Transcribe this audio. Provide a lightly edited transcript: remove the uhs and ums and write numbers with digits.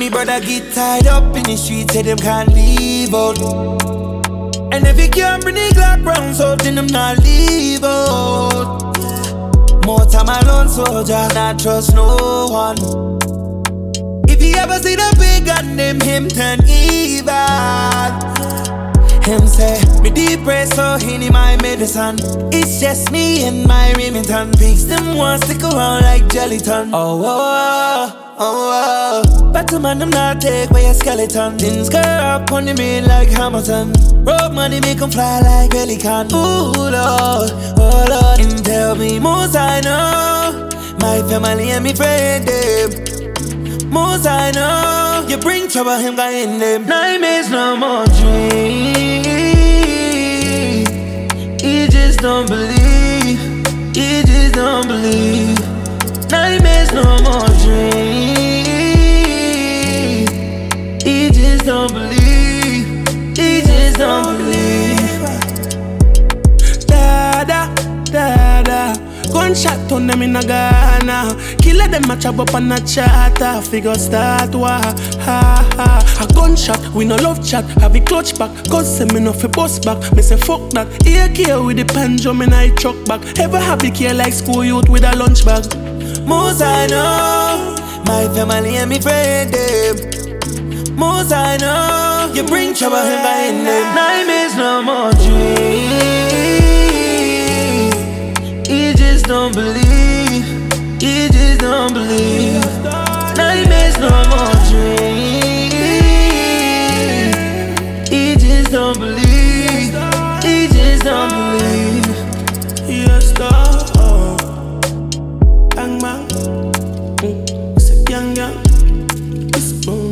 Me brother get tied up in the streets, say them can't leave out. And if you can't bring the Glock round, so then them not leave out. More time alone, soldier, not trust no one. If you ever see the big gun, name him turn evil. Him say, me depressed, so he need my medicine. It's just me and my Remington. Pigs them want stick around like gelatin. Oh, oh, oh, oh. Battle man, them not take away a skeleton. Things go up on the main like Hamilton. Road money make them fly like pelican. Ooh, Lord, oh, Lord. And tell me, most I know, my family and me friend them. Most I know, you bring trouble, him got in them. Nightmares, no more dreams. He just don't believe. He just don't believe. Nightmares, no more dreams. He just don't believe. He just don't believe. Da-da, da-da. Gunshot on them in a Ghana. Killer them a chop up on a chatter. Figure start wa ha ha. A gunshot, we no love chat. Have a clutch back, cause say me no fi bust back. Me say fuck that. AK with the panjo, in I truck back. Ever happy care like school youth with a lunch bag. Most I know, my family and me friend them. Most I know, you bring trouble him by in them. Nightmares, no more dreams. He just don't believe. He just don't believe. Nightmares, no more dreams. He just don't believe. He just don't believe. Yes, dog. Bang bang. It's a gang gang. It's boom.